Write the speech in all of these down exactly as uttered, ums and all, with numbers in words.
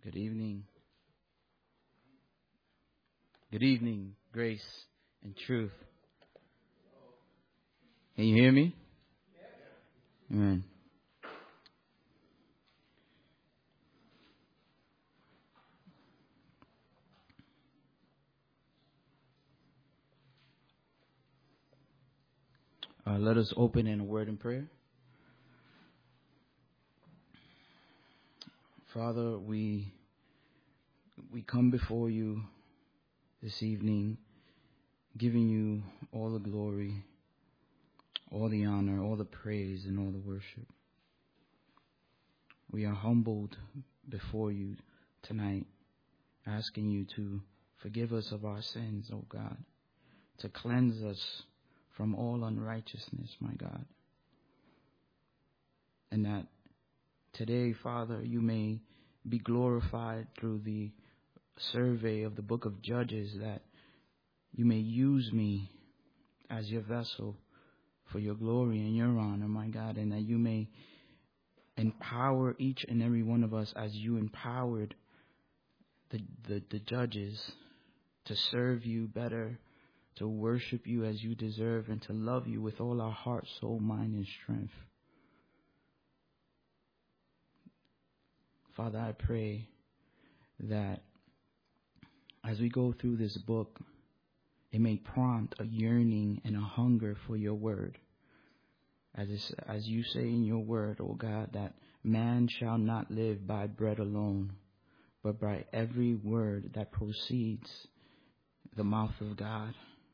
Good evening. Good evening, grace and truth. Can you hear me? Amen. Uh, let us open in a word in prayer. Father, we we come before you this evening, giving you all the glory, all the honor, all the praise, and all the worship. We are humbled before you tonight, asking you to forgive us of our sins, O God, to cleanse us from all unrighteousness, my God. And that today, Father, you may be glorified through the survey of the book of Judges, that you may use me as your vessel for your glory and your honor, my God, and that you may empower each and every one of us as you empowered the, the, the judges to serve you better, to worship you as you deserve, and to love you with all our heart, soul, mind, and strength. Father, I pray that as we go through this book, it may prompt a yearning and a hunger for your word. As, it's, as you say in your word, O God, that man shall not live by bread alone, but by every word that proceeds the mouth of God.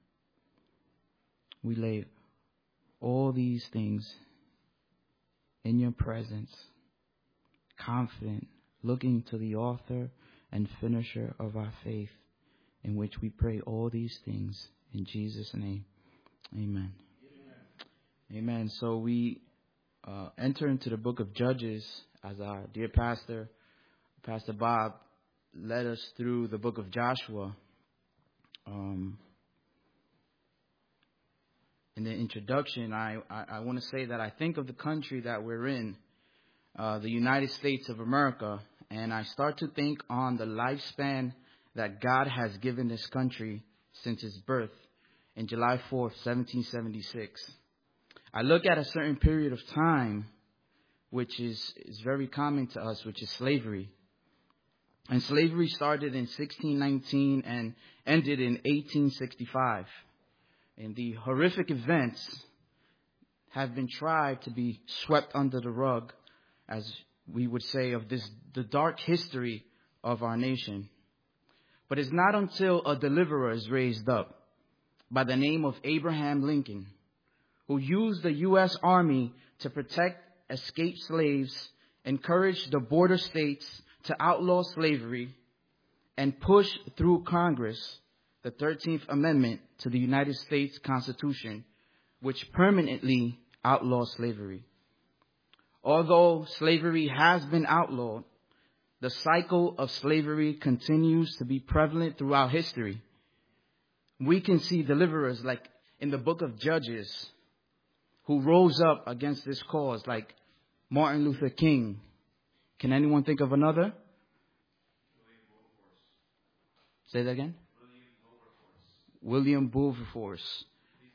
We lay all these things in your presence, confident, looking to the author and finisher of our faith, in which we pray all these things in Jesus' name. Amen. Amen. Amen. So we uh, enter into the book of Judges as our dear pastor, Pastor Bob, led us through the book of Joshua. Um, in the introduction, I, I, I want to say that I think of the country that we're in, uh, the United States of America, and I start to think on the lifespan that God has given this country since its birth in July fourth, seventeen seventy-six. I look at a certain period of time, which is, is very common to us, which is slavery. And slavery started in sixteen nineteen and ended in eighteen sixty-five. And the horrific events have been tried to be swept under the rug, as we would say, of this the dark history of our nation. But it's not until a deliverer is raised up by the name of Abraham Lincoln, who used the U S Army to protect escaped slaves, encourage the border states to outlaw slavery, and push through Congress the thirteenth Amendment to the United States Constitution, which permanently outlaws slavery. Although slavery has been outlawed, the cycle of slavery continues to be prevalent throughout history. We can see deliverers like in the book of Judges who rose up against this cause, like Martin Luther King. Can anyone think of another? Say that again? William Wilberforce.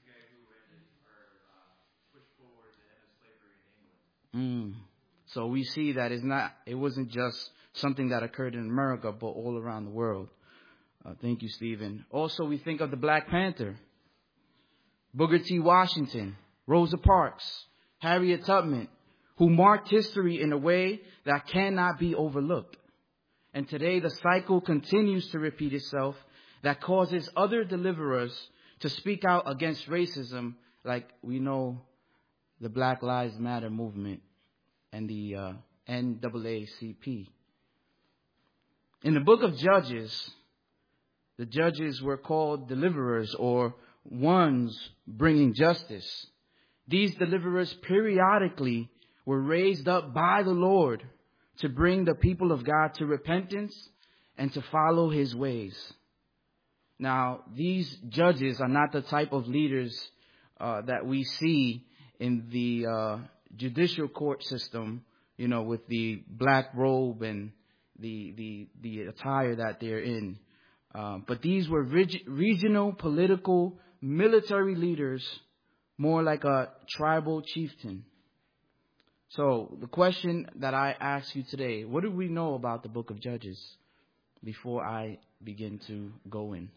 Mm. So we see that it's not, it wasn't just something that occurred in America, but all around the world. Uh, thank you, Stephen. Also, we think of the Black Panther, Booker T. Washington, Rosa Parks, Harriet Tubman, who marked history in a way that cannot be overlooked. And today the cycle continues to repeat itself, that causes other deliverers to speak out against racism, like we know the Black Lives Matter movement and the uh, N double A C P. In the book of Judges, the judges were called deliverers, or ones bringing justice. These deliverers periodically were raised up by the Lord to bring the people of God to repentance and to follow his ways. Now, these judges are not the type of leaders uh, that we see in the uh, judicial court system, you know, with the black robe and the the the attire that they're in. Um, but these were reg- regional, political, military leaders, more like a tribal chieftain. So the question that I ask you today, what do we know about the book of Judges before I begin to go in?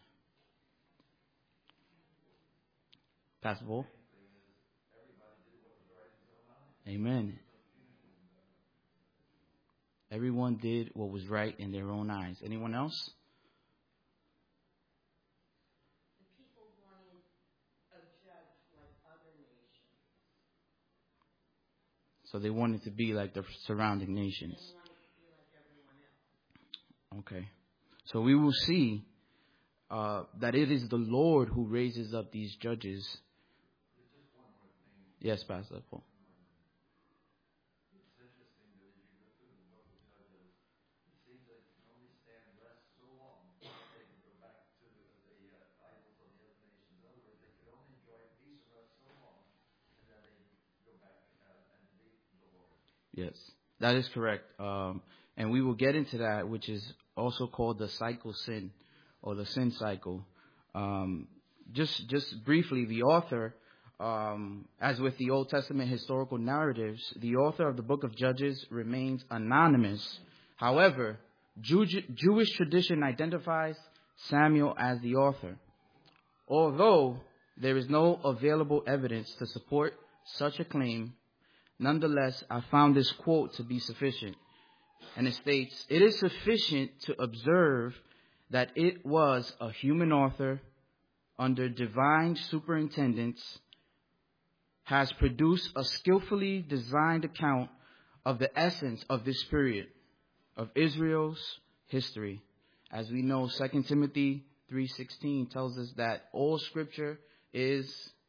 Pastor Paul? Amen. Everyone did what was right in their own eyes. Anyone else? The people wanted a judge like other nations. So they wanted to be like the surrounding nations. They wanted to be like everyone else. Okay. So we will see uh, that it is the Lord who raises up these judges. Yes, Pastor Paul. Yes, that is correct. Um, and we will get into that, which is also called the cycle sin or the sin cycle. Um, just, just briefly, the author, um, as with the Old Testament historical narratives, the author of the book of Judges remains anonymous. However, Jew- Jewish tradition identifies Samuel as the author. Although there is no available evidence to support such a claim, nonetheless, I found this quote to be sufficient. And it states, "It is sufficient to observe that it was a human author under divine superintendence has produced a skillfully designed account of the essence of this period of Israel's history." As we know, Second Timothy three sixteen tells us that all scripture is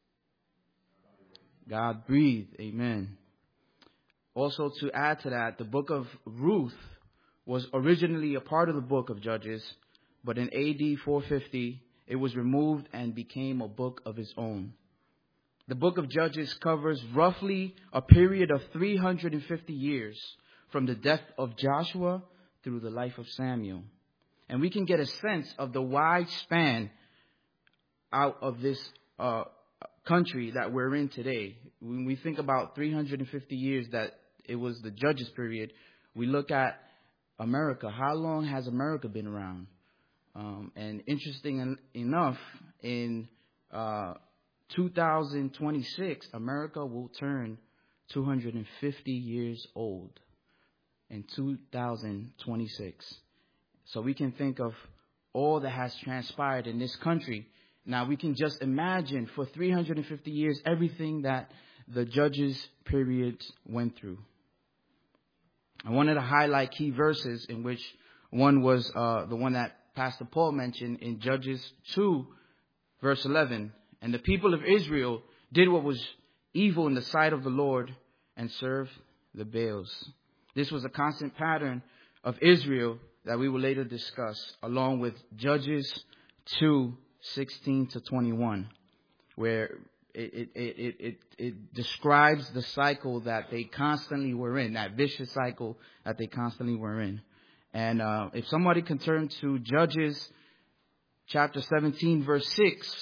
God-breathed. Amen. Also, to add to that, the book of Ruth was originally a part of the book of Judges, but in A D four fifty, it was removed and became a book of its own. The book of Judges covers roughly a period of three hundred fifty years from the death of Joshua through the life of Samuel. And we can get a sense of the wide span out of this uh, country that we're in today. When we think about three hundred fifty years that it was the Judges period, we look at America. How long has America been around? Um, and interesting en- enough, in uh, two thousand twenty-six, America will turn two hundred fifty years old in two thousand twenty-six. So we can think of all that has transpired in this country. Now we can just imagine for three hundred fifty years everything that the Judges period went through. I wanted to highlight key verses, in which one was uh, the one that Pastor Paul mentioned in Judges two, verse eleven. "And the people of Israel did what was evil in the sight of the Lord and served the Baals." This was a constant pattern of Israel that we will later discuss, along with Judges two, sixteen to twenty-one, where it, it, it, it, it describes the cycle that they constantly were in, that vicious cycle that they constantly were in. And uh, if somebody can turn to Judges chapter seventeen, verse six,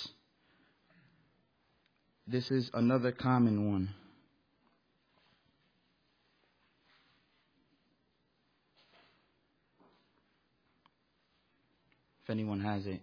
this is another common one. If anyone has it.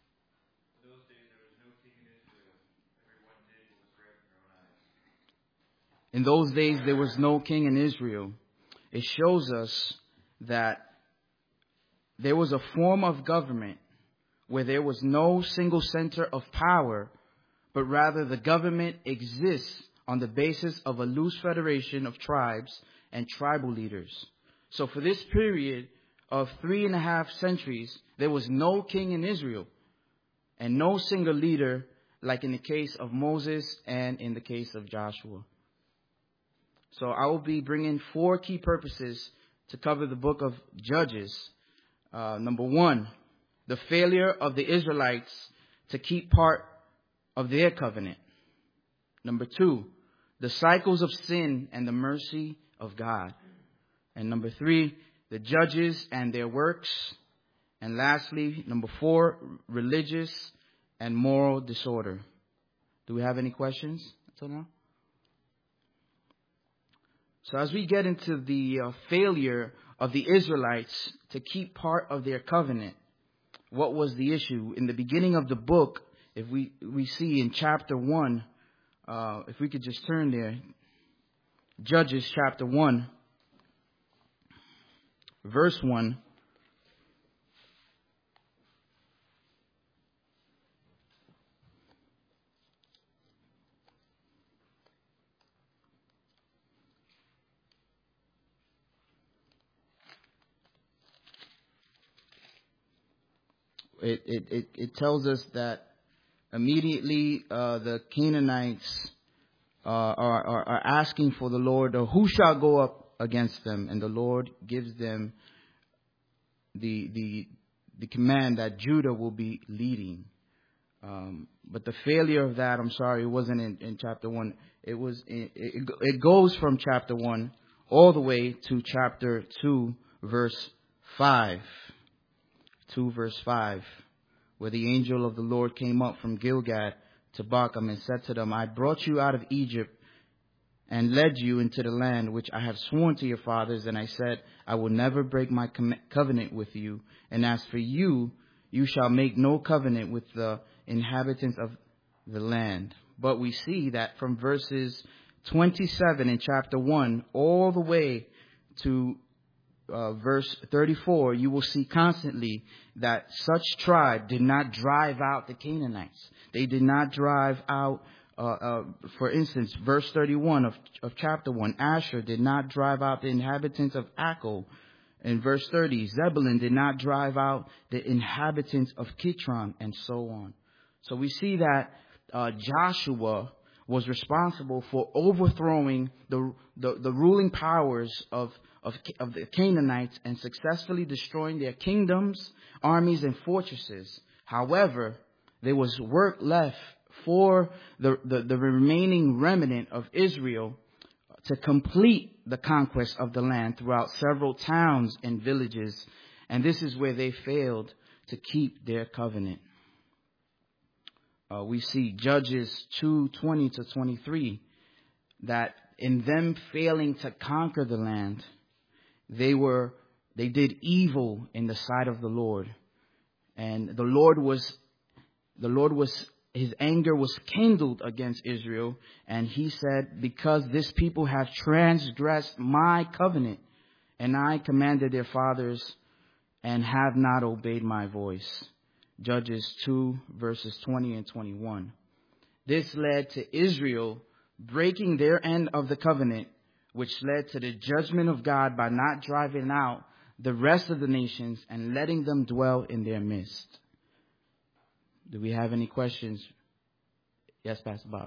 In those days, there was no king in Israel. It shows us that there was a form of government where there was no single center of power, but rather the government exists on the basis of a loose federation of tribes and tribal leaders. So for this period of three and a half centuries, there was no king in Israel and no single leader, like in the case of Moses and in the case of Joshua. So I will be bringing four key purposes to cover the book of Judges. Uh, number one, the failure of the Israelites to keep part of their covenant. Number two, the cycles of sin and the mercy of God. And number three, the judges and their works. And lastly, number four, religious and moral disorder. Do we have any questions until now? So as we get into the uh, failure of the Israelites to keep part of their covenant, what was the issue? In the beginning of the book, if we, we see in chapter one, uh, if we could just turn there, Judges chapter one, verse one. It, it, it, it tells us that immediately uh, the Canaanites uh, are, are, are asking for the Lord, or who shall go up against them? And the Lord gives them the the the command that Judah will be leading. Um, but the failure of that, I'm sorry, it wasn't in, in chapter one. It was it, it, it goes from chapter one all the way to chapter two, verse five. two verse five, where the angel of the Lord came up from Gilgad to Bochum and said to them, I brought you out of Egypt and led you into the land which I have sworn to your fathers. And I said, I will never break my com- covenant with you. And as for you, you shall make no covenant with the inhabitants of the land. But we see that from verses twenty-seven in chapter one all the way to Uh, verse thirty-four, you will see constantly that such tribe did not drive out the Canaanites. They did not drive out, uh, uh, for instance, verse thirty-one of, of chapter one, Asher did not drive out the inhabitants of Akko. In verse thirty, Zebulun did not drive out the inhabitants of Kitron, and so on. So we see that uh, Joshua was responsible for overthrowing the the, the ruling powers of Of, of the Canaanites and successfully destroying their kingdoms, armies, and fortresses. However, there was work left for the, the, the remaining remnant of Israel to complete the conquest of the land throughout several towns and villages. And this is where they failed to keep their covenant. Uh, we see Judges two twenty to twenty-three, that in them failing to conquer the land, They were, they did evil in the sight of the Lord. And the Lord was, the Lord was, his anger was kindled against Israel. And he said, because this people have transgressed my covenant, and I commanded their fathers, and have not obeyed my voice. Judges two verses twenty and twenty-one. This led to Israel breaking their end of the covenant, which led to the judgment of God by not driving out the rest of the nations and letting them dwell in their midst. Do we have any questions? Yes, Pastor Bob.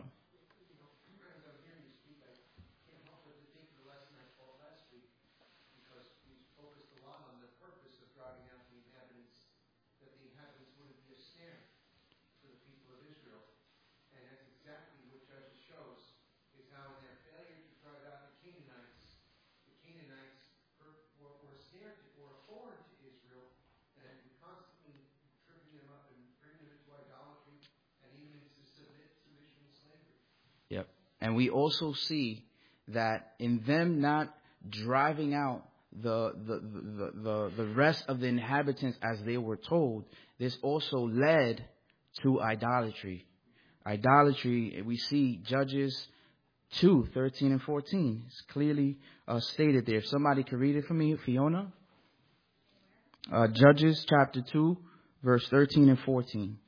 Yep. And we also see that in them not driving out the, the, the, the, the rest of the inhabitants as they were told, this also led to idolatry. Idolatry, we see Judges two, thirteen and fourteen. It's clearly uh, stated there. If somebody could read it for me, Fiona. Uh, Judges chapter two, verse thirteen and fourteen.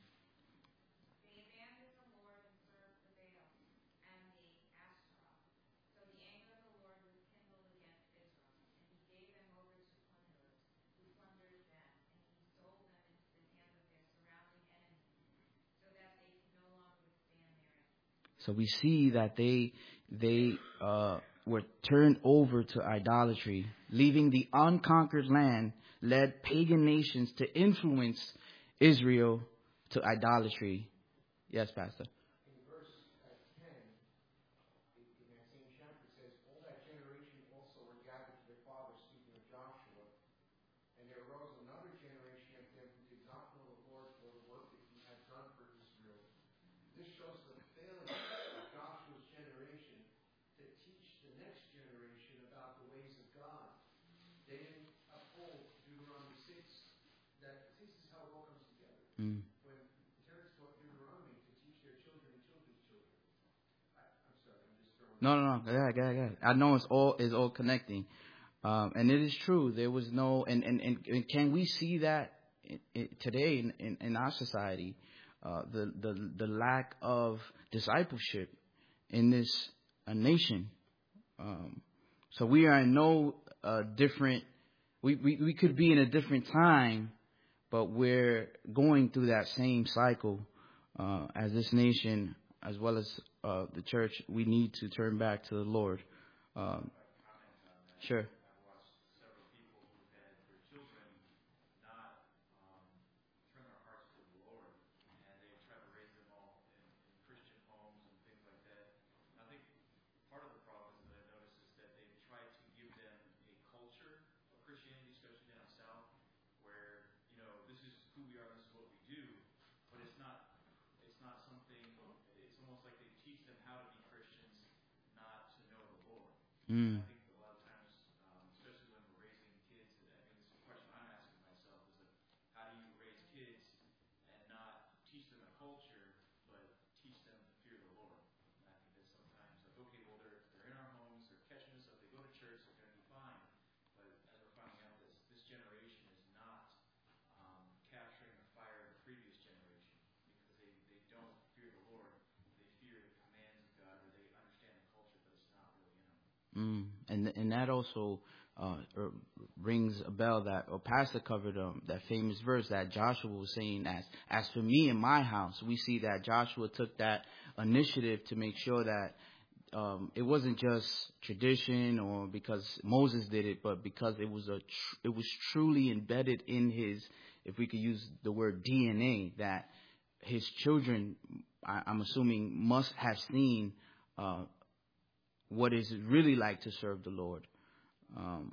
So we see that they they uh, were turned over to idolatry, leaving the unconquered land, led pagan nations to influence Israel to idolatry. Yes, Pastor. In verse uh, ten, in that same chapter, it says, all that generation also were gathered to their fathers, speaking of Joshua, they didn't uphold Deuteronomy six, that this is how it all comes together. Mm. When the parents taught Deuteronomy to teach their children and children's children. I, I'm sorry, I'm just throwing. No, no, no. Go ahead, go ahead, go ahead. I know it's all is all connecting, um, and it is true. There was no, and and, and, and can we see that in, in, today in, in, in our society, uh, the the the lack of discipleship in this uh, nation. Um, so we are in no uh, different. We, we we could be in a different time, but we're going through that same cycle uh, as this nation, as well as uh, the church. We need to turn back to the Lord. Um, sure. Mm. Mm. And and that also uh, er, rings a bell that or Pastor covered um, that famous verse that Joshua was saying, as as for me and my house. We see that Joshua took that initiative to make sure that um, it wasn't just tradition or because Moses did it, but because it was a tr- it was truly embedded in his, if we could use the word D N A, that his children, I, I'm assuming, must have seen Uh, what is it really like to serve the Lord. Um,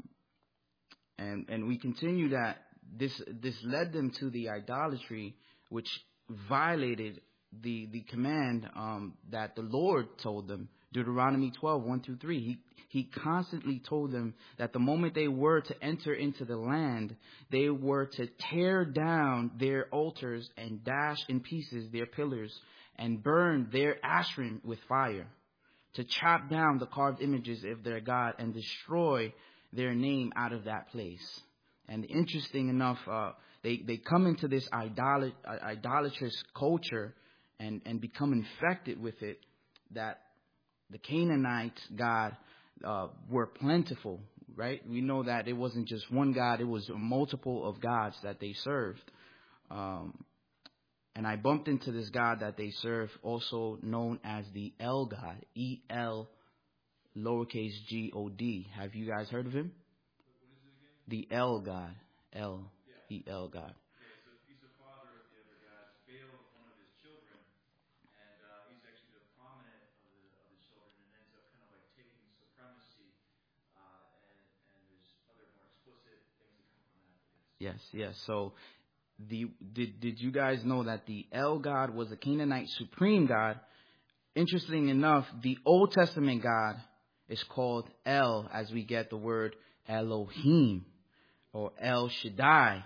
and and we continue that this this led them to the idolatry, which violated the the command um, that the Lord told them. Deuteronomy twelve, one through three. He he constantly told them that the moment they were to enter into the land, they were to tear down their altars and dash in pieces their pillars and burn their Asherim with fire, to chop down the carved images of their God and destroy their name out of that place. And interesting enough, uh, they, they come into this idolat- idolatrous culture and, and become infected with it, that the Canaanites, God, uh, were plentiful, right? We know that it wasn't just one God, it was a multiple of gods that they served. Um, And I bumped into this God that they serve, also known as the El God, E L lowercase G O D. Have you guys heard of him? What is it again? The El God, L Yeah. E L God. Okay, so he's the father of the other gods. Baal is one of his children, and uh, he's actually the prominent of the of the children, and ends up kind of like taking supremacy. Uh, and and there's other more explicit things that come from that. Yes, yes. So the did did you guys know that the El God was a Canaanite supreme God? Interesting enough, the Old Testament God is called El, as we get the word Elohim, or El Shaddai,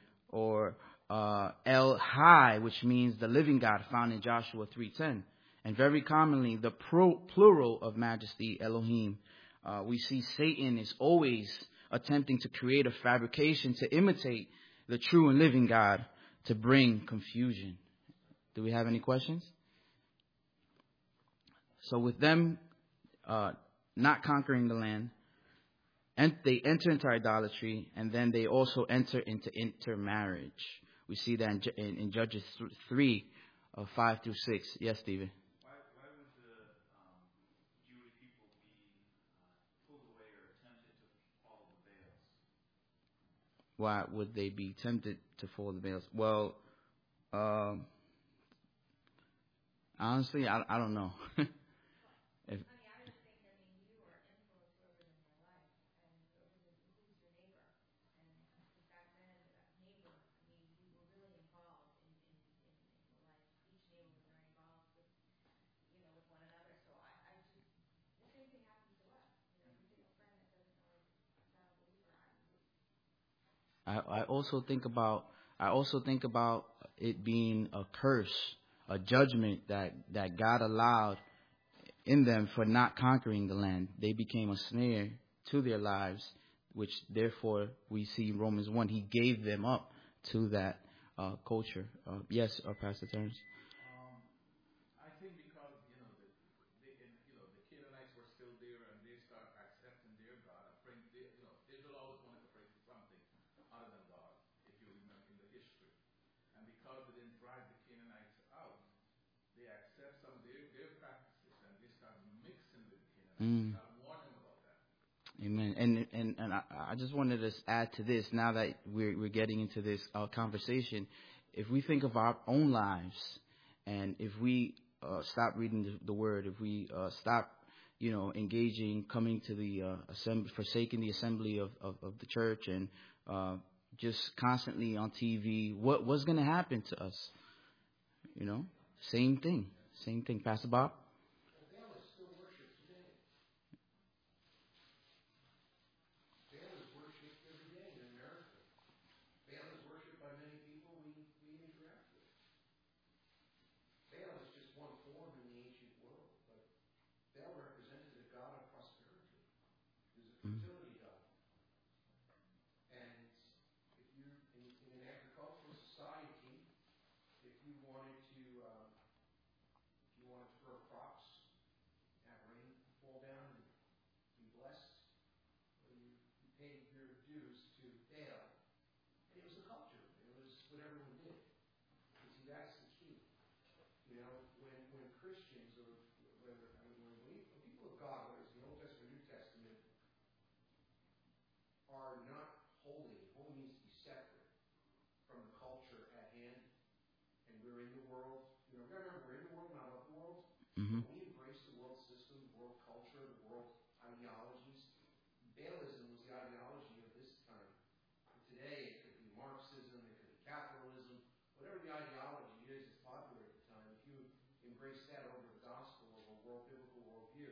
or uh, El Hai, which means the living God, found in Joshua three ten. And very commonly, the pro- plural of majesty, Elohim. Uh, we see Satan is always attempting to create a fabrication to imitate the true and living God, to bring confusion. Do we have any questions? So with them uh, not conquering the land, and they enter into idolatry, and then they also enter into intermarriage. We see that in, in, in Judges three, uh, five through six. Yes, Stephen? Why, why would the um, Jewish people be uh, pulled away or tempted to follow the Baals? Why would they be tempted to follow the Baals? Well, um, honestly, I, I don't know. if, I, I also think about I also think about it being a curse, a judgment that, that God allowed in them for not conquering the land. They became a snare to their lives, which therefore we see in Romans one. He gave them up to that uh, culture. Uh, yes, uh, Pastor Terrence. Um, I think because, you know, the, the, in, you know, the Canaanites were still there and they start accepting their God. I think, they, you know, Israel always wanted to pray for something other than God, if you remember in the history. And because they didn't drive the Canaanites out, they accept some of their, their practices and they start mixing with the Canaanites. Mm. God warned them about that. Amen. And and and I, I just wanted to add to this. Now that we're we're getting into this uh, conversation, if we think of our own lives, and if we uh, stop reading the, the Word, if we uh, stop, you know, engaging, coming to the uh, assembly, forsaking the assembly of, of, of the church, and uh, just constantly on T V, what what's going to happen to us? You know, same thing, same thing. Pastor Bob. Baal is still worshipped today. Baal is worshipped every day in America. Baal is worshipped by many people we, we interact with. Baal is just one form in the ancient world, but Baal represented a god of prosperity. He was a fertility god. And if you, in, in an agricultural society, if you wanted to, uh, if you wanted to grow crops, have rain fall down and be blessed, well, you, you paid your dues to Baal. And it was a culture. It was what everyone did. You see, that's the key. You know, when when Christians or whether I mean, when we when people of God, whether it's the Old Testament or New Testament, are not holy. Holy means to be separate from the culture at hand. And we're in the world. You know, we gotta remember we're in the world, not of the world. Mm-hmm. We embrace the world system, the world culture, the world ideologies. Baalism was the ideology of this time. But today, it could be Marxism, it could be capitalism, whatever the ideology is that's popular at the time. If you embrace that over the gospel or a world biblical worldview,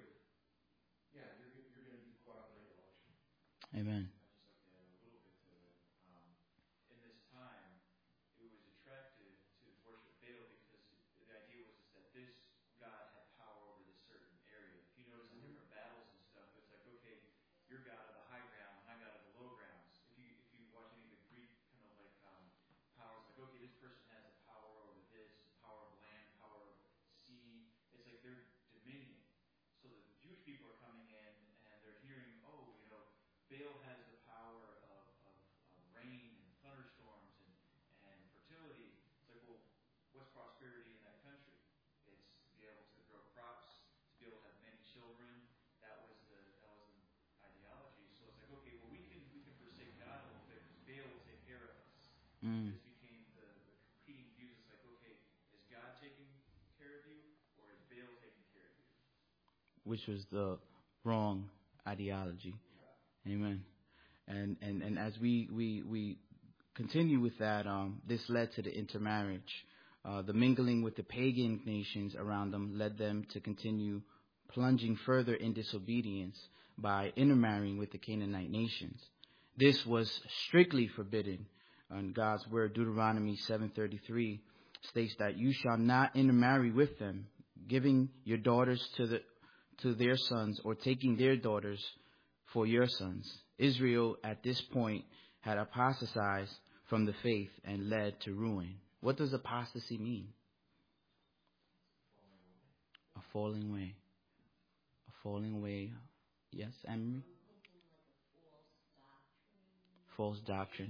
yeah, you're you're going to be caught up in idolatry. Amen. I'd just like to add a little bit to it. Um, in this time, it was attractive to worship Baal because the idea was is that this God had power over this certain area. If you notice in different battles and stuff, it's like, okay, you're God of the high ground, and I'm God of the low grounds. If you if you watch any of the Greek kind of like um, powers, like, okay, this person has the power over this, power of land, power of sea. It's like they're dominion. So the Jewish people are coming in and they're hearing, oh, you know, Baal has the power of, of, of rain and thunderstorms and, and fertility. It's like, well, what's prosperity in that country? It's to be able to grow crops, to be able to have many children. That was the that was the ideology. So it's like, okay, well, we can we can forsake God a little bit because Baal will take care of us. Mm. This became the, the competing views. It's like, okay, is God taking care of you or is Baal taking care of you? Which was the wrong ideology. Amen. And and, and as we, we, we continue with that, um, this led to the intermarriage. Uh, the mingling with the pagan nations around them led them to continue plunging further in disobedience by intermarrying with the Canaanite nations. This was strictly forbidden. And God's word, Deuteronomy seven thirty-three, states that you shall not intermarry with them, giving your daughters to the to their sons or taking their daughters for your sons. Israel at this point had apostatized from the faith and led to ruin. What does apostasy mean? A falling away. A falling away. Yes, Emery? False doctrine.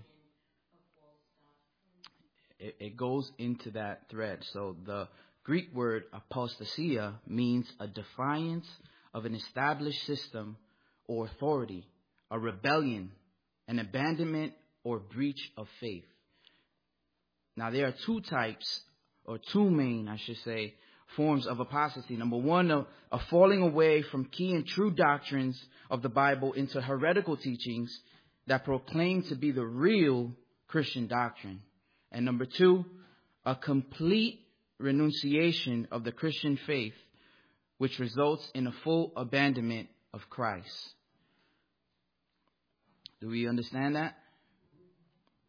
It, it goes into that thread. So the Greek word apostasia means a defiance of an established system or authority, a rebellion, an abandonment or breach of faith. Now, there are two types, or two main, I should say, forms of apostasy. Number one, a, a falling away from key and true doctrines of the Bible into heretical teachings that proclaim to be the real Christian doctrine. And number two, a complete renunciation of the Christian faith, which results in a full abandonment of Christ. Do we understand that?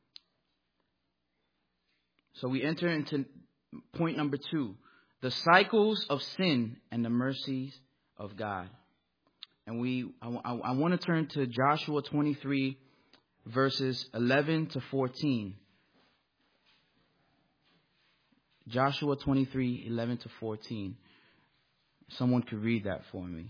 So we enter into point number two, the cycles of sin and the mercies of God. And we, I, I, I want to turn to Joshua twenty-three, verses eleven to fourteen. Joshua twenty-three, eleven to fourteen. Someone could read that for me.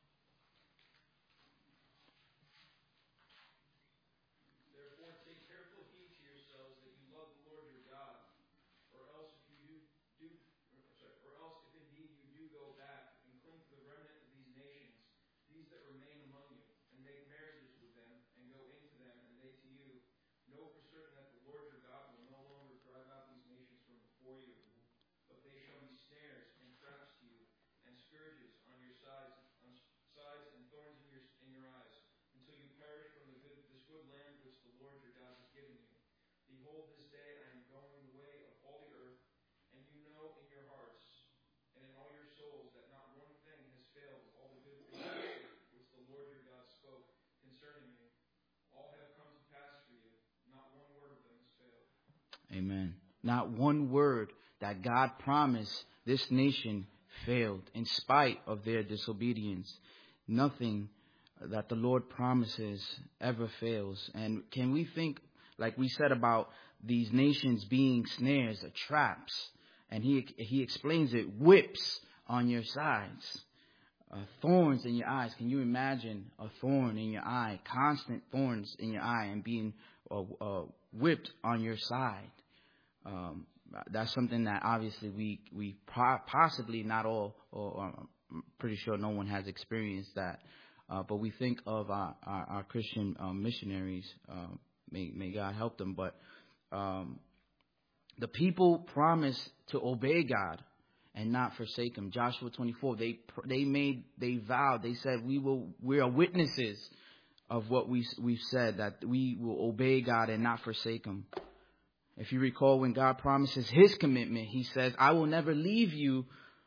Therefore, take careful heed to yourselves that you love the Lord your God, or else if you do, do or, sorry, or else if indeed you do go back and cling to the remnant of these nations, these that remain among you, and make marriages with them, and go into them, and they to you, know for certain that the Lord your God will no longer drive out these nations from before you, but they shall be snares and traps to you, and scourges on your sides, on sides and thorns in your in your eyes, until you perish from the good this good land which the Lord your God has given you. Behold, this day I am going the way of all the earth, and you know in your hearts and in all your souls that not one thing has failed of all the good things which the Lord your God spoke concerning you. All have come to pass for you. Not one word of them has failed. Amen. Not one word that God promised this nation failed in spite of their disobedience. Nothing that the Lord promises ever fails. And can we think, like we said, about these nations being snares or traps? And he he explains it, whips on your sides, uh, thorns in your eyes. Can you imagine a thorn in your eye, constant thorns in your eye, and being uh, uh, whipped on your side? Um, that's something that obviously we we po- possibly not all, or, or I'm pretty sure no one has experienced that. Uh, but we think of our, our, our Christian um, missionaries. Uh, may, may God help them. But um, the people promised to obey God and not forsake Him. Joshua twenty-four. They they made they vowed. They said we will. We are witnesses of what we we've said, that we will obey God and not forsake Him. If you recall, when God promises His commitment, He says, "I will never leave you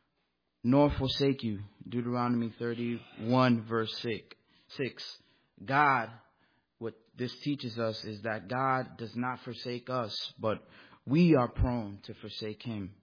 nor forsake you." Deuteronomy thirty-one, verse six. God, what this teaches us is that God does not forsake us, but we are prone to forsake Him.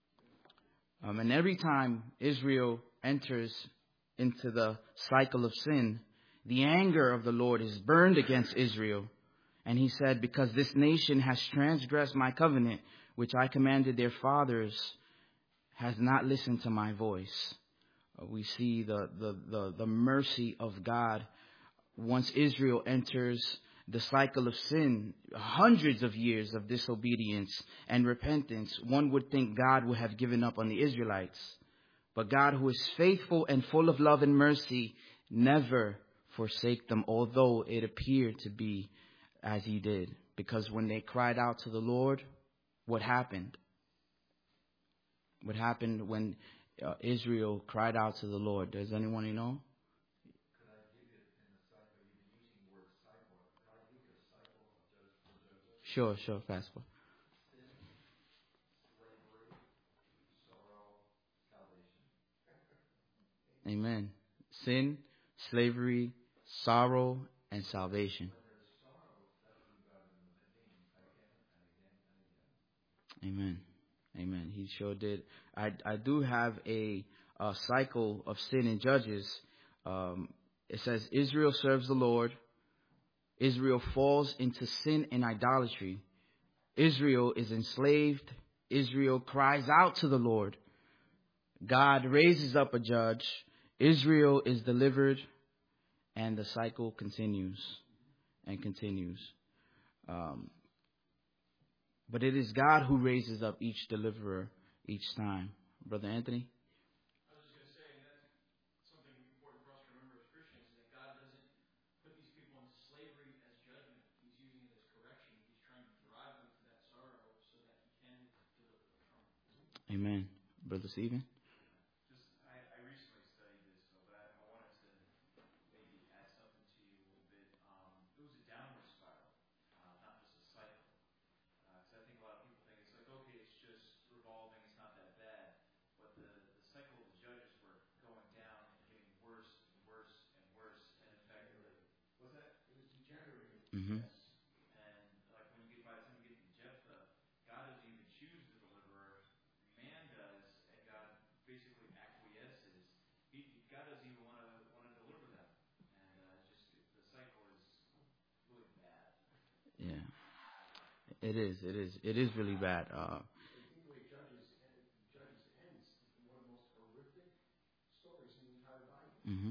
Um, and every time Israel enters into the cycle of sin, the anger of the Lord is burned against Israel. And He said, because this nation has transgressed my covenant, which I commanded their fathers, has not listened to my voice. Uh, we see the, the, the, the mercy of God. Once Israel enters the cycle of sin, hundreds of years of disobedience and repentance, one would think God would have given up on the Israelites. But God, who is faithful and full of love and mercy, never forsake them, although it appeared to be as He did. Because when they cried out to the Lord, what happened? What happened when uh, Israel cried out to the Lord? Does anyone know? Could I give it in the cycle? You've been using the word cycle. Could I give you a cycle of judge for judges? Sure, sure, Pastor. Sin, slavery, sorrow, salvation. Amen. Sin, slavery, sorrow, and salvation. When there's sorrow, that's when God is intervening again and again and again. Amen. Amen. He sure did. I, I do have a, a cycle of sin in Judges. Um, it says Israel serves the Lord. Israel falls into sin and idolatry. Israel is enslaved. Israel cries out to the Lord. God raises up a judge. Israel is delivered. And the cycle continues and continues. Um, But it is God who raises up each deliverer each time. Brother Anthony? I was just going to say, and that's something important for us to remember as Christians, is that God doesn't put these people into slavery as judgment. He's using it as correction. He's trying to drive them to that sorrow so that He can deliver them from it. Amen. Brother Stephen? Just, I, I recently studied this, so but I, I wanted to maybe add something to you a little bit. Um, it was a downward spiral, uh, not just a cycle. Because I think a lot of people think it's like, okay, it's just revolving, it's not that bad. But the, the cycle of the judges were going down and getting worse and worse and worse. And in fact, was that? It was degenerating. Mm-hmm. Yes. And like when you get, by the time you get to Jephthah, God doesn't even choose Yeah. It is. It is. It is really bad. Uh, If you think the way Judges end, Judges ends, it's one of the most horrific stories in the entire Bible. hmm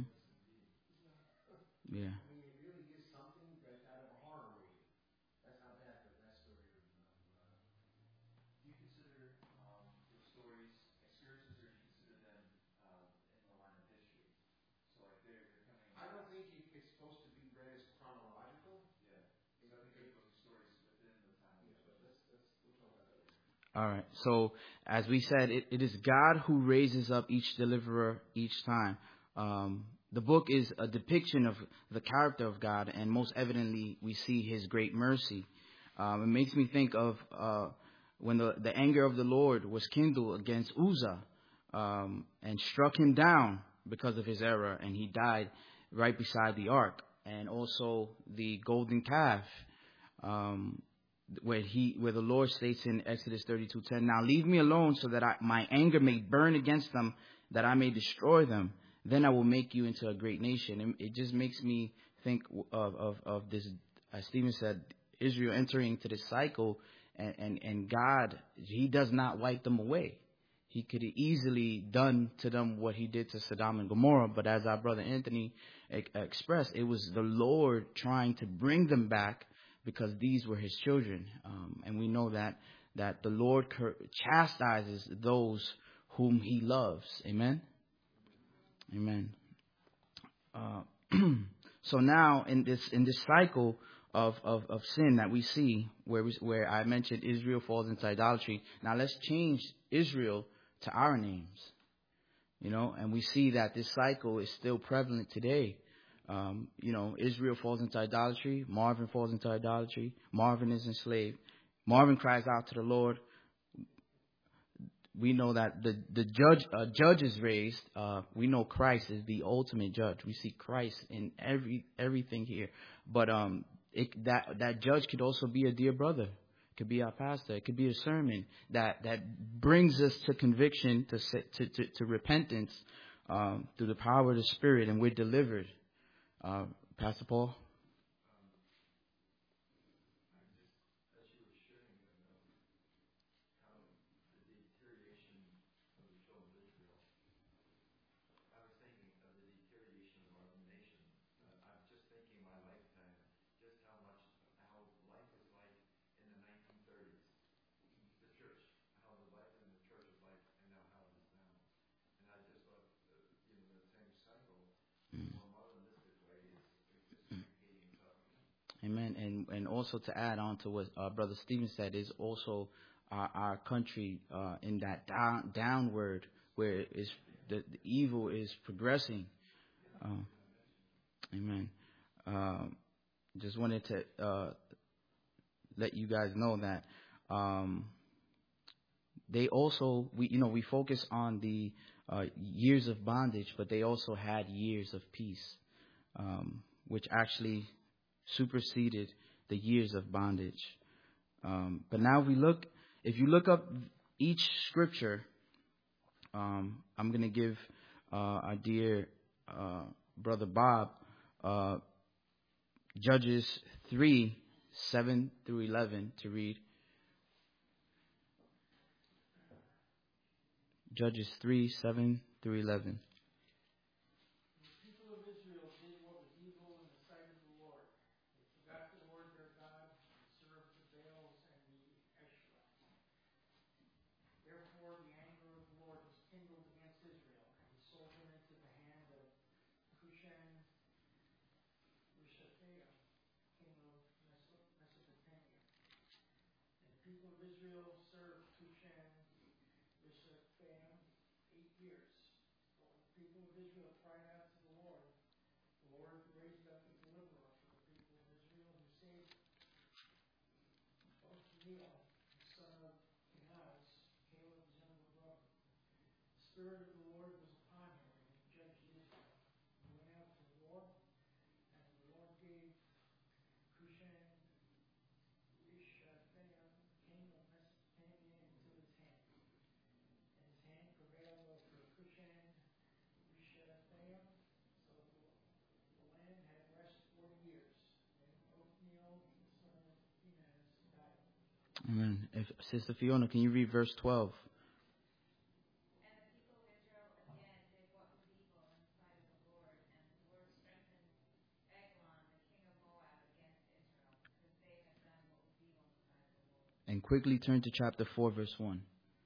Yeah. I mean, it really is something right out of a horror movie. That's how bad that, that story of, of uh, Do you consider um, the stories experiences, or do you consider them uh, in the line of history? So like they're they're coming. I don't think you, it's supposed to be read as chronological. Yeah. So I think they're supposed to be stories within the time. Yeah, but let's, let's, we'll talk about that later. All right. So as we said, it, it is God who raises up each deliverer each time. Um, the book is a depiction of the character of God, and most evidently, we see His great mercy. Um, it makes me think of uh, when the, the anger of the Lord was kindled against Uzzah um, and struck him down because of his error, and he died right beside the ark. And also the golden calf, um, where he, where the Lord states in Exodus thirty-two ten, "Now leave me alone, so that I, my anger may burn against them, that I may destroy them. Then I will make you into a great nation." And it just makes me think of of, of this, as Stephen said, Israel entering into this cycle, and, and, and God, He does not wipe them away. He could have easily done to them what He did to Sodom and Gomorrah, but as our brother Anthony e- expressed, it was the Lord trying to bring them back, because these were His children. Um, and we know that, that the Lord chastises those whom He loves. Amen? Amen. Uh, so now in this in this cycle of, of, of sin that we see, where we, where I mentioned Israel falls into idolatry, now let's change Israel to our names. You know, and we see that this cycle is still prevalent today. Um, you know, Israel falls into idolatry. Marvin falls into idolatry. Marvin is enslaved. Marvin cries out to the Lord. We know that the the judge uh, judge is raised. Uh, we know Christ is the ultimate judge. We see Christ in every everything here. But um, it, that that judge could also be a dear brother. It could be our pastor. It could be a sermon that that brings us to conviction, to to to, to repentance um, through the power of the Spirit, and we're delivered. Uh, Pastor Paul. Amen. And and also to add on to what uh, Brother Stephen said, is also our, our country uh, in that down, downward, where is the, the evil is progressing. Um, amen. Um, just wanted to uh, let you guys know that um, they also, we you know we focus on the uh, years of bondage, but they also had years of peace, um, which actually superseded the years of bondage. Um, but now we look, if you look up each scripture, um, I'm going to give uh, our dear uh, brother Bob uh, Judges three, seven through eleven to read. Judges three, seven through eleven. Amen. If, Sister Fiona, can you read verse twelve? And quickly turn to chapter four, verse one.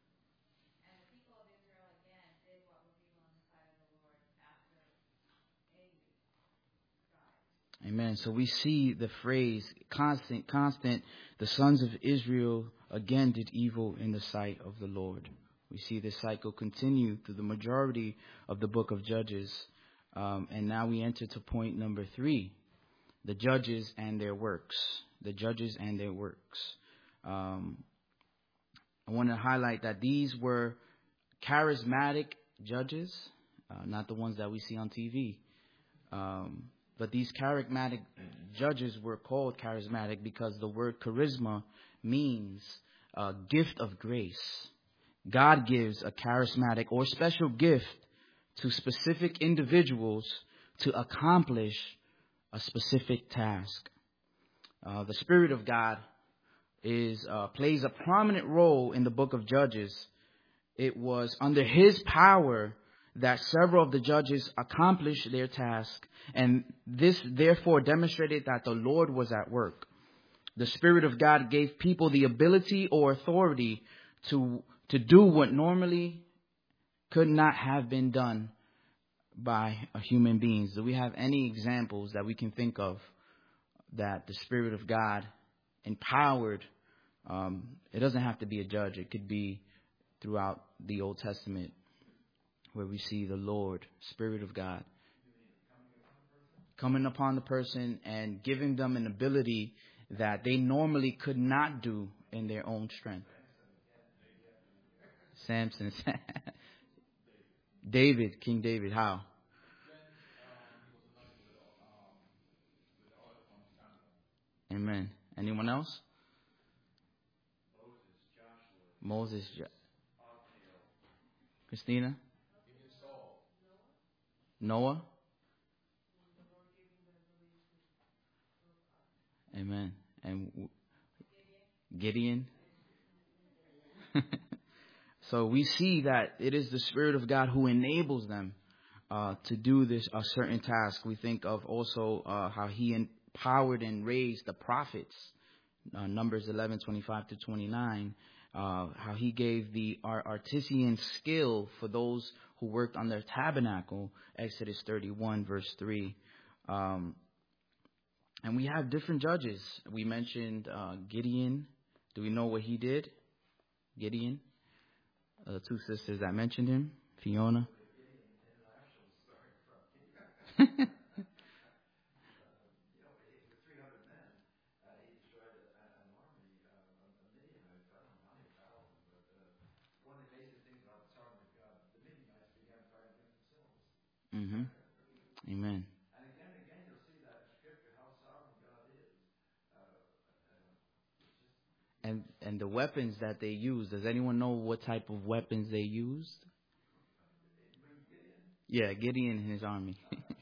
Amen. So we see the phrase constant, constant. The sons of Israel again did evil in the sight of the Lord. We see this cycle continue through the majority of the book of Judges. Um, and now we enter to point number three, the judges and their works. The judges and their works. Um, I want to highlight that these were charismatic judges, uh, not the ones that we see on T V. Um, But these charismatic judges were called charismatic because the word charisma means a gift of grace. God gives a charismatic or special gift to specific individuals to accomplish a specific task. Uh, the Spirit of God is uh, plays a prominent role in the book of Judges. It was under His power that several of the judges accomplished their task, and this therefore demonstrated that the Lord was at work. The Spirit of God gave people the ability or authority to to do what normally could not have been done by a human beings. Do we have any examples that we can think of that the Spirit of God empowered? Um, it doesn't have to be a judge. It could be throughout the Old Testament, where we see the Lord, Spirit of God, coming upon the person and giving them an ability that they normally could not do in their own strength. Samson, David, King David, how? Amen. Anyone else? Moses, jo- Christina? Noah? Amen. And w- Gideon? So we see that it is the Spirit of God who enables them uh, to do this a certain task. We think of also uh, how He empowered and raised the prophets, uh, Numbers eleven twenty-five to twenty-nine. Uh, how He gave the art- artisan skill for those who worked on their tabernacle, Exodus thirty-one, verse three. Um, and we have different judges. We mentioned uh, Gideon. Do we know what he did? Gideon. Uh, the two sisters that mentioned him, Fiona. Mm-hmm. Amen. And again and again, you'll see that in Scripture how sovereign God is. Uh, uh, And and the weapons that they used. Does anyone know what type of weapons they used? Yeah, Gideon and his army.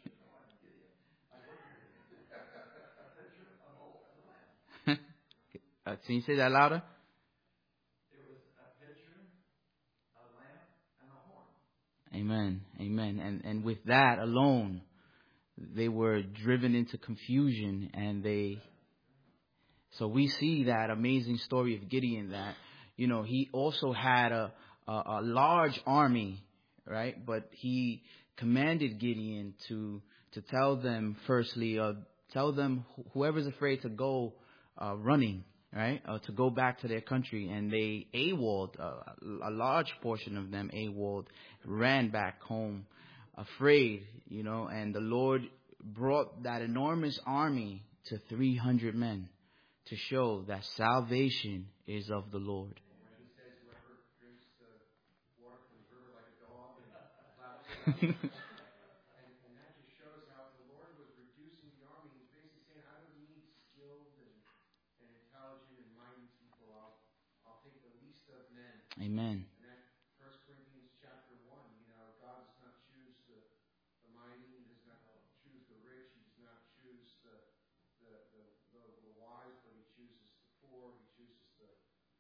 uh, can you say that louder? it was a pitcher, a lamp, and a horn. Amen. Amen. And and with that alone, they were driven into confusion, and they. So we see that amazing story of Gideon that, you know, he also had a a, a large army, right? But he commanded Gideon to to tell them firstly, uh, tell them wh- whoever's afraid to go uh, running, right, uh, to go back to their country, and they AWOLed, uh, a large portion of them AWOLed, ran back home, afraid, you know, and the Lord brought that enormous army to three hundred men to show that salvation is of the Lord. When he says whoever drinks the water from the river like a dog and laps it up. and, and that just shows how the Lord was reducing the army. He's basically saying, I don't need skilled and, and intelligent and mighty people. I'll, I'll take the least of men. Amen. And that First Corinthians chapter one, you know, God does not choose the, the mighty, He does not choose the rich, He does not choose the the, the, the, the wise, but He chooses the poor, He chooses the,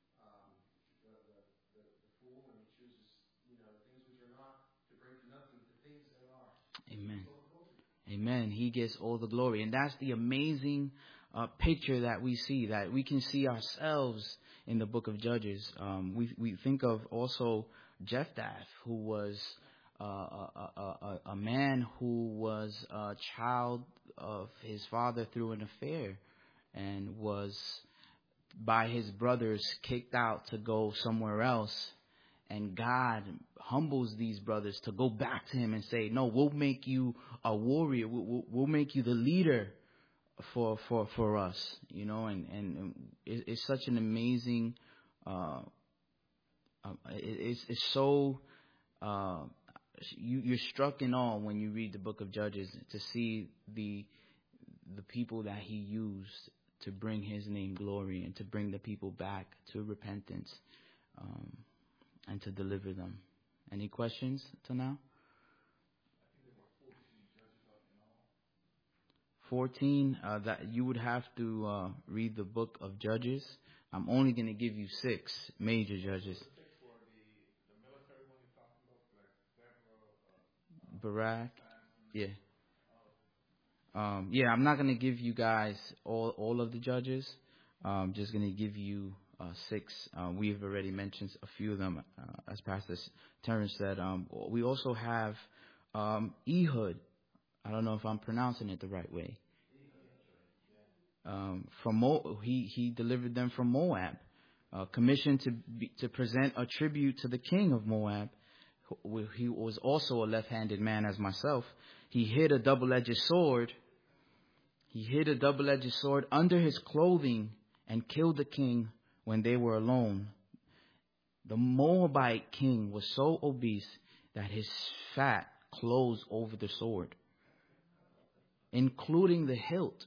know, the things which are not to bring to nothing, the things that are. Amen. All glory. Amen. He gets all the glory. And that's the amazing uh, picture that we see, that we can see ourselves in the book of Judges. Um, we we think of also Jephthah, who was uh, a, a, a, a man who was a child of his father through an affair and was by his brothers kicked out to go somewhere else. And God humbles these brothers to go back to him and say, no, we'll make you a warrior. We'll, we'll, we'll make you the leader for for for us, you know. And and it, it's such an amazing. Uh, uh, it, it's it's so. Uh, you you're struck in awe when you read the book of Judges to see the the people that he used to bring his name glory and to bring the people back to repentance. Um, And to deliver them. Any questions till now? Fourteen. Uh, that you would have to uh, read the book of Judges. I'm only going to give you six major judges. Barak. Yeah. Um, yeah. I'm not going to give you guys all all of the judges. I'm just going to give you. Uh, six. Uh, we've already mentioned a few of them, uh, as Pastor Terrence said. Um, we also have um, Ehud. I don't know if I'm pronouncing it the right way. Um, from Mo- he he delivered them from Moab, uh, commissioned to be, to present a tribute to the king of Moab. Who, he was also a left-handed man as myself. He hid a double-edged sword. He hid a double-edged sword under his clothing and killed the king. When they were alone, the Moabite king was so obese that his fat closed over the sword, including the hilt.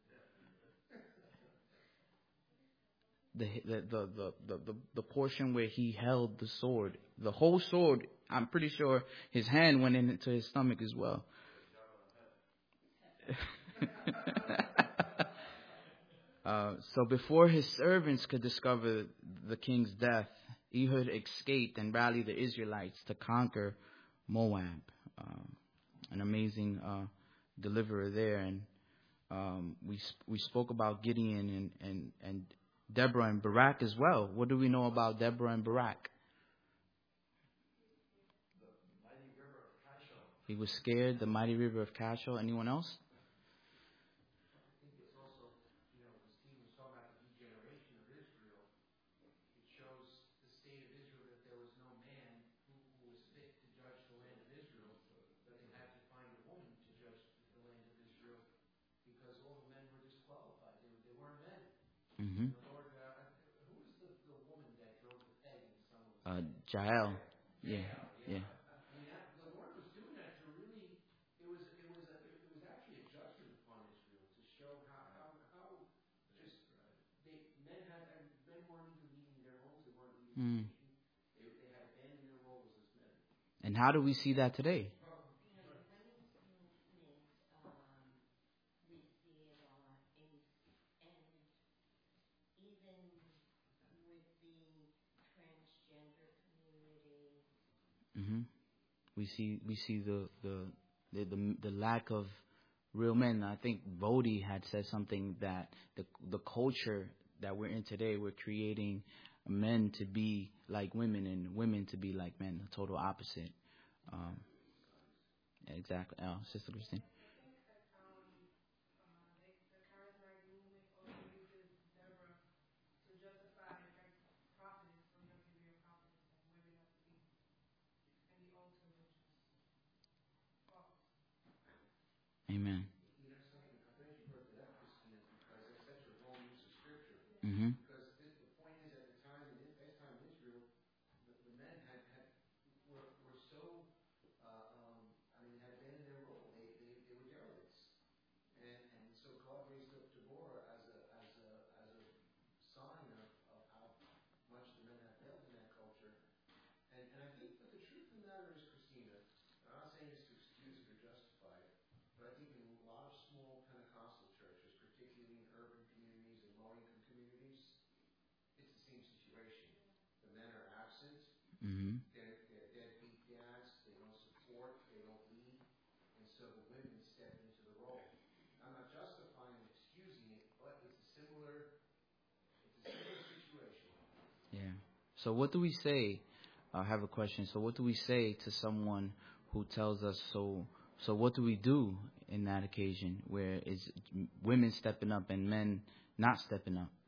The the the the the, the, the portion where he held the sword. The whole sword, I'm pretty sure his hand went into his stomach as well. Uh, so before his servants could discover the king's death, Ehud escaped and rallied the Israelites to conquer Moab. Um, an amazing uh, deliverer there. And um, we we spoke about Gideon and, and, and Deborah and Barak as well. What do we know about Deborah and Barak? The mighty river of Kishon. He was scared, the mighty river of Kishon. Anyone else? Mm-hmm. Uh, Jael. Yeah, yeah. I mean, that, the Lord was doing that to really. It was, it was, a, it was actually a judgment upon Israel to show how, how, how just they men had men weren't even leading their homes. They weren't leading Mm. the nation. They, they had abandoned their roles as men. And how do we see that today? Mm-hmm. We see we see the the, the the the lack of real men. I think Bodhi had said something that the the culture that we're in today, we're creating men to be like women and women to be like men, the total opposite. Um, exactly. Oh, Sister Christine. Amen. You know something? I'm glad you brought that up, Christina, because that's such a wrong use of scripture. Mm-hmm. Because the, the point is, at the time in that time in Israel, the, the men had, had were were so uh, um, I mean had abandoned their role. They they, they were derelicts, and and so God raised up Deborah as a as a as a sign of, of how much the men had failed in that culture. And and I think, but the truth of the matter is, Christina, I'm not saying this to excuse it or justify it. But I think in a lot of small Pentecostal churches, particularly in urban communities and low-income communities, it's the same situation. The men are absent. Mm-hmm. They're, they're deadbeat So what do we say? I have a question. So what do we say to someone who tells us so? So what do we do in that occasion where is women stepping up and men not stepping up?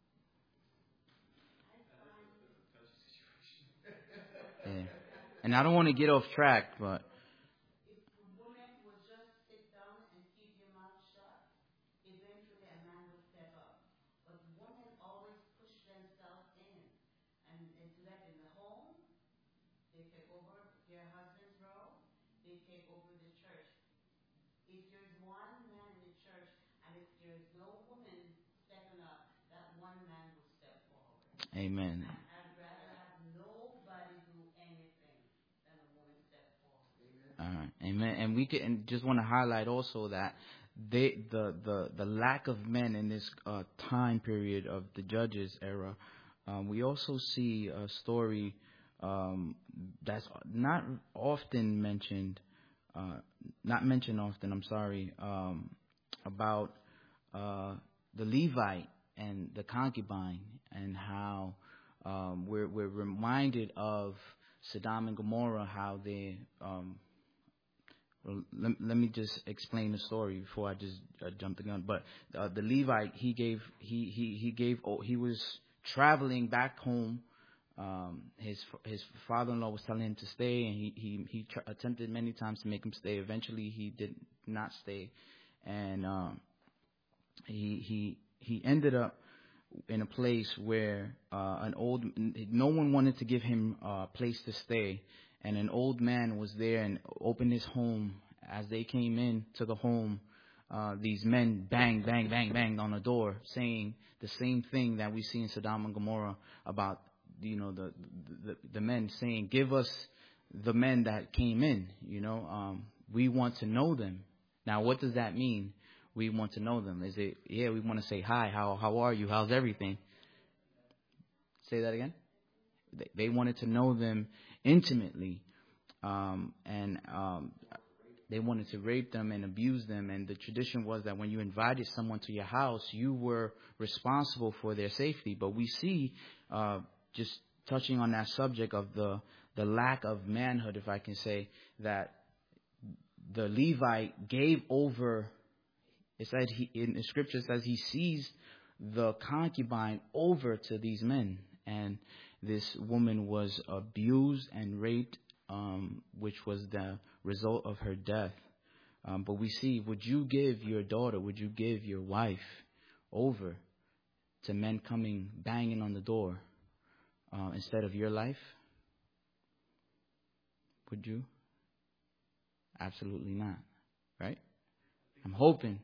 Yeah. And I don't want to get off track, but If the woman would just sit down and keep your mouth shut, eventually a man would step up. But women always push themselves in. And it's left in the home, they take over their husband's role, they take over the church. If there's one man in the church and if there's no woman stepping up, that one man will step forward. amen. And I'd rather have nobody do anything than a woman step forward. All right, amen. And we could, and just want to highlight also that they, the the the lack of men in this uh, time period of the Judges era. Um, we also see a story um, that's not often mentioned, uh, not mentioned often. I'm sorry, um, about uh, the Levite and the concubine, and how um, we're we're reminded of Sodom and Gomorrah, how they. Um, well, let, let me just explain the story before I just uh, jump the gun. But uh, the Levite, he gave he he he gave oh, he was traveling back home. Um, his his father-in-law was telling him to stay, and he he he tr- attempted many times to make him stay. Eventually, he did not stay, and um, he he he ended up in a place where uh, an old no one wanted to give him a place to stay, and an old man was there and opened his home. As they came in to the home, uh, these men bang bang bang banged on the door, saying the same thing that we see in Sodom and Gomorrah about, you know, the the, the men saying, "Give us the men that came in. You know, um, we want to know them." Now, what does that mean? We want to know them. Is it, yeah, we want to say, hi, how how are you? How's everything? Say that again? They, they wanted to know them intimately. Um, and um, they wanted to rape them and abuse them. And the tradition was that when you invited someone to your house, you were responsible for their safety. But we see, uh, just touching on that subject of the, the lack of manhood, if I can say, that the Levite gave over. It said he, in the scripture says he seized the concubine over to these men, and this woman was abused and raped, um, which was the result of her death. Um, but we see, would you give your daughter, would you give your wife over to men coming banging on the door uh, instead of your life? Would you? Absolutely not, right? I'm hoping.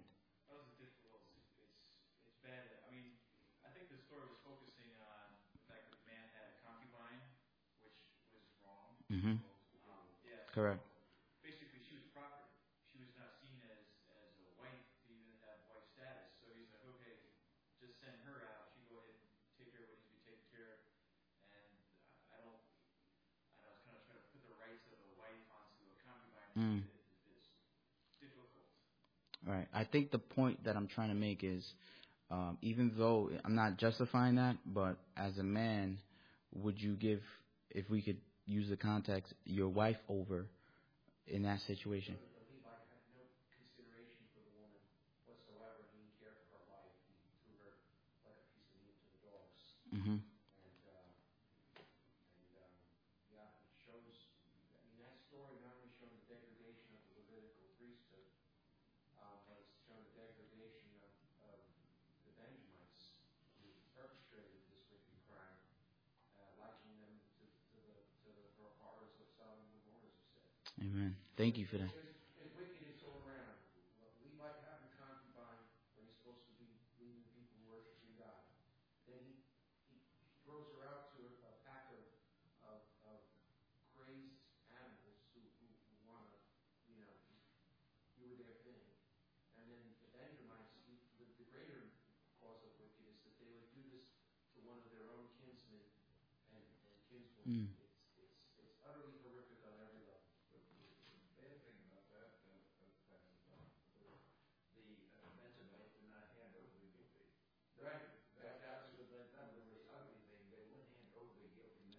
Mm-hmm. Um, yeah, so Correct. basically, she was property. She was not seen as, as a wife to even have wife status. So he's like, okay, just send her out. She go ahead and take care of what needs to be taken care of. And uh, I don't, I know, I was kind of trying to put the rights of a wife onto a concubine. Mm. It's difficult. Right. I think the point that I'm trying to make is, um, even though I'm not justifying that, but as a man, would you give, if we could use the context, your wife over in that situation? The Levite had no consideration for the woman whatsoever. He didn't care for her life. He threw her like a piece of meat to the dogs. Mm-hmm. And, uh, and um, yeah, it shows, I mean, that story not only shows the degradation of the Levitical priesthood, uh, but it's shown the degradation of, of the Benjamites who perpetrated this wicked crime, uh, likening them to, to the to the horrors of Sodom and Gomorrah, as you said. Amen. Thank you for that. There's, there's wickedness all around. Levite having a concubine when he's supposed to be leading the people worshiping God. Then he, he throws her out to a, a pack of, of, of crazed animals who, who, who want to, you know, do their thing. And then the Benjamites, the, the, the greater cause of wickedness, that they would do this to one of their own kinsmen and, and kinswomen. Mm. It's, it's, it's utterly horrific on every level. Bad thing about that, uh, uh, Pastor John, the uh, Benjamites do not hand over the guilty. Right. That, that was the, that was the ugly thing. They wouldn't hand over the guilty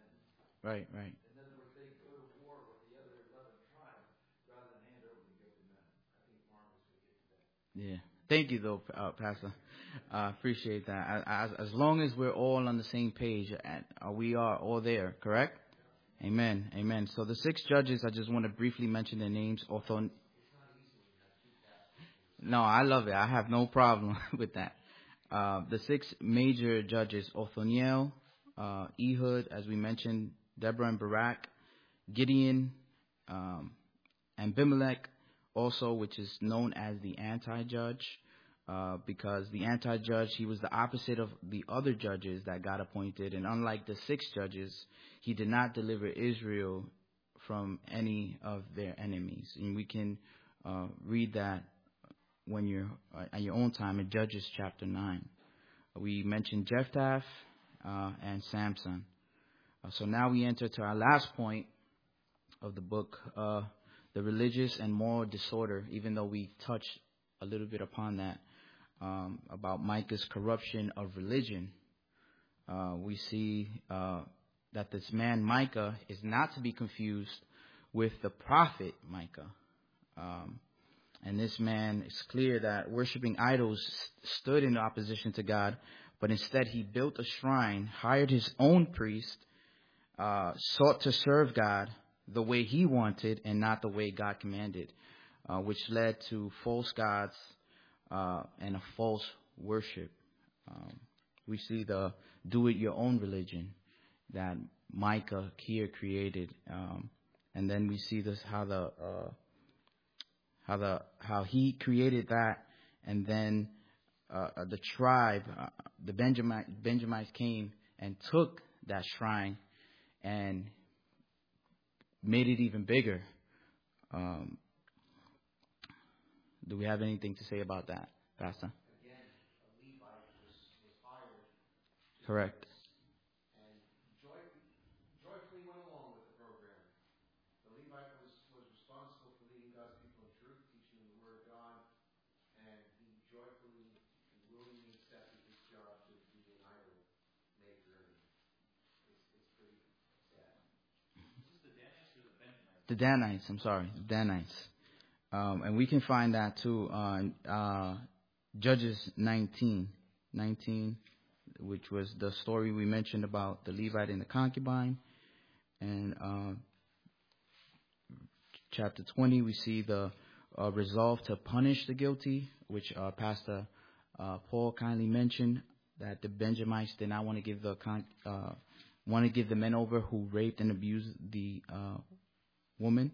Right, right. In other words, they go to war with the other eleven tribes rather than hand over the guilty men. I think Mark was going to get to that. Yeah. Thank you, though, uh, Pastor. I uh, appreciate that. As, as long as we're all on the same page, and uh, we are all there, correct? Amen. Amen. So the six judges, I just want to briefly mention their names. Although, no, I love it. I have no problem with that. Uh, the six major judges: Othniel, uh, Ehud, as we mentioned, Deborah and Barak, Gideon, um, Abimelech, also, which is known as the anti-judge, uh, because the anti-judge, he was the opposite of the other judges that got appointed. And unlike the six judges, he did not deliver Israel from any of their enemies. And we can uh, read that when you're uh, at your own time in Judges chapter nine. We mentioned Jephthah uh, and Samson. Uh, so now we enter to our last point of the book, uh, the religious and moral disorder, even though we touched a little bit upon that, um, about Micah's corruption of religion. Uh, we see uh, that this man Micah is not to be confused with the prophet Micah. Um, and this man, it's clear that worshiping idols stood in opposition to God, but instead he built a shrine, hired his own priest, uh, sought to serve God the way he wanted and not the way God commanded, uh, which led to false gods uh, and a false worship. Um, we see the do-it-your-own religion that Micah here created, um, and then we see this how the uh, how the how he created that, and then uh, the tribe, uh, the Benjamin Benjamites came and took that shrine and made it even bigger. Um, do we have anything to say about that, Pastor? Again, a Levite was, was hired. to Correct. do this, And joy, joyfully went along with the program. The Levite was, was responsible for leading God's people in truth, teaching them the Word of God, and he joyfully and willingly accepted his job to be an idol maker. And it's, it's pretty sad. Is this the Danites or the Benjamites? The Danites, I'm sorry, the Danites. Um, and we can find that too on uh, Judges nineteen, nineteen, which was the story we mentioned about the Levite and the concubine. And uh, chapter twenty, we see the uh, resolve to punish the guilty, which uh, Pastor uh, Paul kindly mentioned, that the Benjamites did not want to give the con- uh, want to give the men over who raped and abused the uh, woman.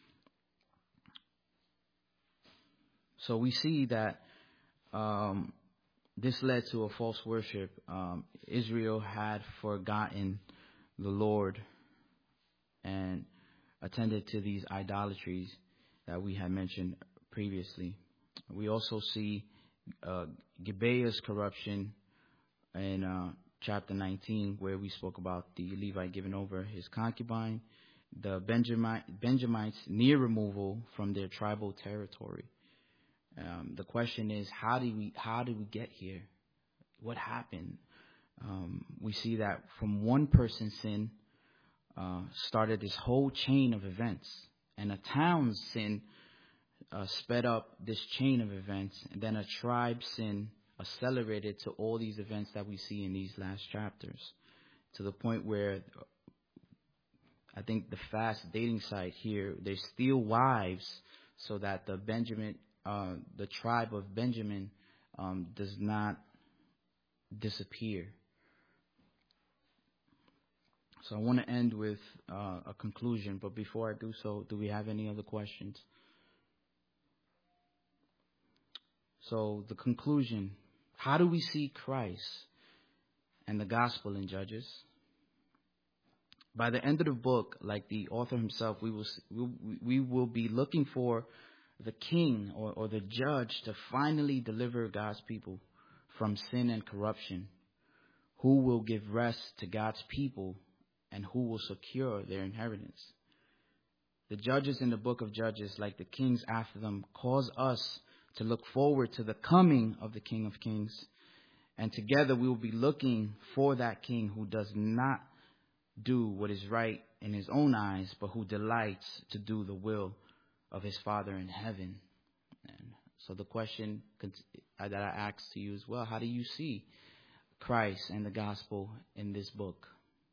So we see that um, this led to a false worship. Um, Israel had forgotten the Lord and attended to these idolatries that we had mentioned previously. We also see uh, Gibeah's corruption in uh, chapter nineteen, where we spoke about the Levite giving over his concubine, the Benjamite, Benjamites near removal from their tribal territory. Um, the question is, how do we how did we get here? What happened? Um, we see that from one person's sin uh, started this whole chain of events, and a town's sin uh, sped up this chain of events, and then a tribe's sin accelerated to all these events that we see in these last chapters, to the point where I think the fast dating site here, they steal wives so that the Benjamin Uh, the tribe of Benjamin um, does not disappear. So I want to end with uh, a conclusion, but before I do so, do we have any other questions? So the conclusion, how do we see Christ and the gospel in Judges? By the end of the book, like the author himself, we will we, we will be looking for the king or, or the judge to finally deliver God's people from sin and corruption, who will give rest to God's people and who will secure their inheritance. The judges in the book of Judges, like the kings after them, cause us to look forward to the coming of the King of Kings. And together we will be looking for that king who does not do what is right in his own eyes, but who delights to do the will of his Father in heaven. And so the question that I ask to you as well, how do you see Christ and the gospel in this book?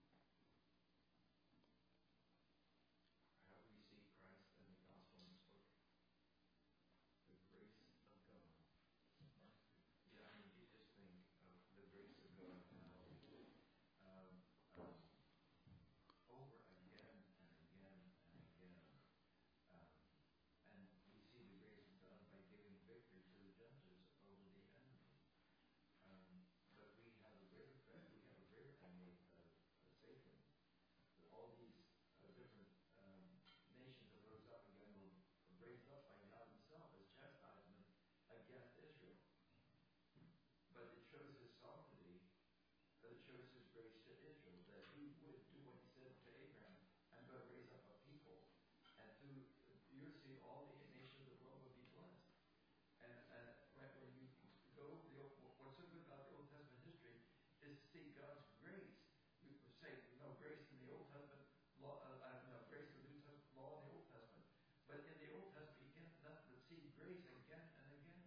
How do we see Christ and the gospel in this book? The grace of God. Yeah, I mean, you just think of the grace of God now, um, um, over again and again and again. Um, and we see the grace of God by giving victory to the judges over the enemy. Um, but we have a greater threat. We have a greater enemy of, of Satan. All these uh, different um, nations that rose up again were raised up by God himself as chastisement against Israel. But it shows his sovereignty, that it shows his grace to Israel, that he would do what he said to Abraham, I'm going to raise up a people, and through your seed all the nations of the world will be blessed. And, and when, when you go, the old, what's so good about the Old Testament history is to see God's grace. We would say, no grace in the Old Testament, law, uh, uh, no grace in the New Testament, law in the Old Testament. But in the Old Testament, you can't nothing but see grace again and again.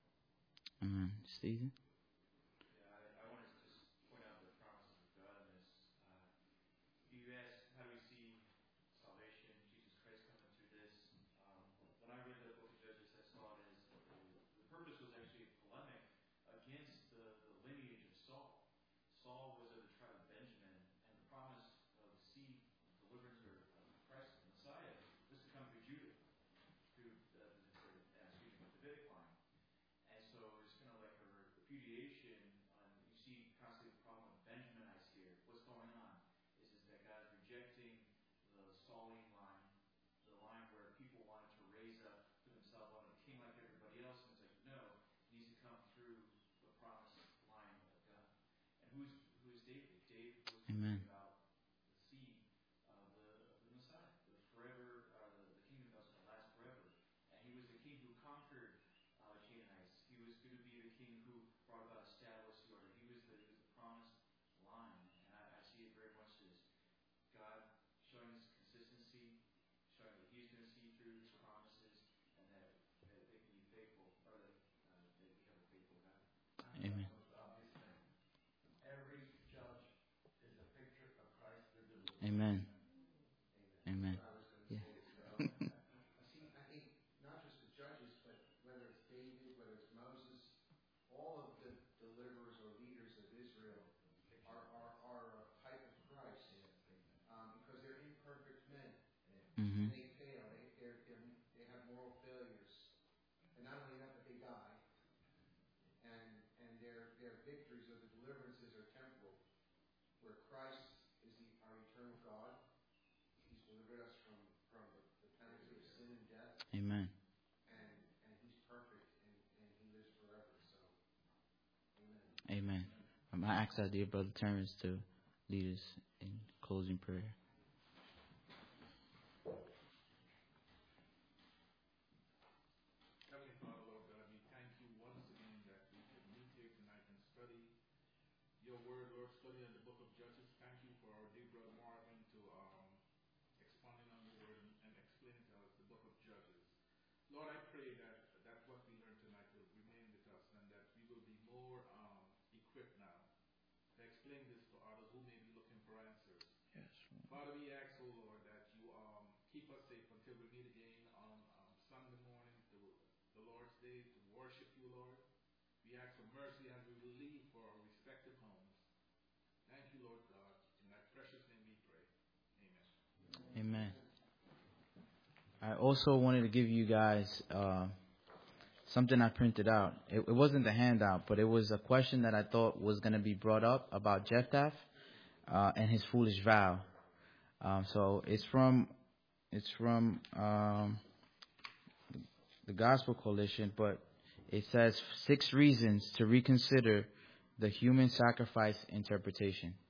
Amen. Stephen? Yeah, I, I want to just point out the promises of God in this. Uh, you asked, how do we see salvation, Jesus Christ coming through this? Um, when I read the book of Judges, I saw it as the, the purpose was actually a polemic against the, the lineage of Saul. Saul was of the tribe of Benjamin, and the promise of the seed of deliverance or of Christ, the Messiah, was to come through Judah, through the, the, the, uh, excuse me, the Davidic line. And so it's kind of like a repudiation. On, you see constantly the problem with Benjaminites here. What's going on is, is that God's rejecting the Sauline line, the line where people wanted to raise up for themselves, wanted a king like everybody else, and it's like, no, it needs to come through the promised line of God. And who's who's David? David was Amen. about the seed of the, of the Messiah, the forever, uh, the, the kingdom that's going to last forever. And he was the king who conquered uh, Canaanites. He was going to be the king who brought about established the order. He was the, he was the promised line. And I, I see it very much as God showing his consistency, showing that he's going to see through his promises, and that, that they can be faithful, or that, uh, that we have a faithful God. Amen. That's the most obvious thing. Every judge is a picture of Christ the deliverer. Amen. Amen. Amen. I was going to Yeah. say as well. See, I think not just the judges, but whether it's David, whether it's Moses, all of the deliverers or leaders of Israel are, are, are a type of Christ, um, because they're imperfect men. Mm-hmm. And they fail. They, they're, they're, they have moral failures. And not only that, but they die. And, and their, their victories or the deliverances are temporal, where Christ is the, our eternal God. He's delivered us from, from the, the penalty of sin and death, Amen. and, and he's perfect, and, and he lives forever. So, amen. Amen. Um, I ask our dear brother Terrence to lead us in closing prayer. Heavenly Father, Lord God, we thank you once again that we could meet here tonight and study your word, Lord, study in the book of Judges. Thank you for our dear brother Marvin to um, expounding on your word and, and explaining to us the book of Judges. Lord, I pray that, that what we learned tonight will remain with us and that we will be more um, equipped now to explain this to others who may be looking for answers. Yes. Father, we ask, oh Lord, that you um, keep us safe until we meet again on um, Sunday morning, to the Lord's Day, to worship you, Lord. We ask for mercy as we will leave for our respective homes. Thank you, Lord God. In thy precious name we pray. Amen. Amen. I also wanted to give you guys uh, something I printed out. It, it wasn't the handout, but it was a question that I thought was going to be brought up about Jephthah uh, and his foolish vow. Um, so it's from it's from um, the Gospel Coalition, but it says six reasons to reconsider the human sacrifice interpretation.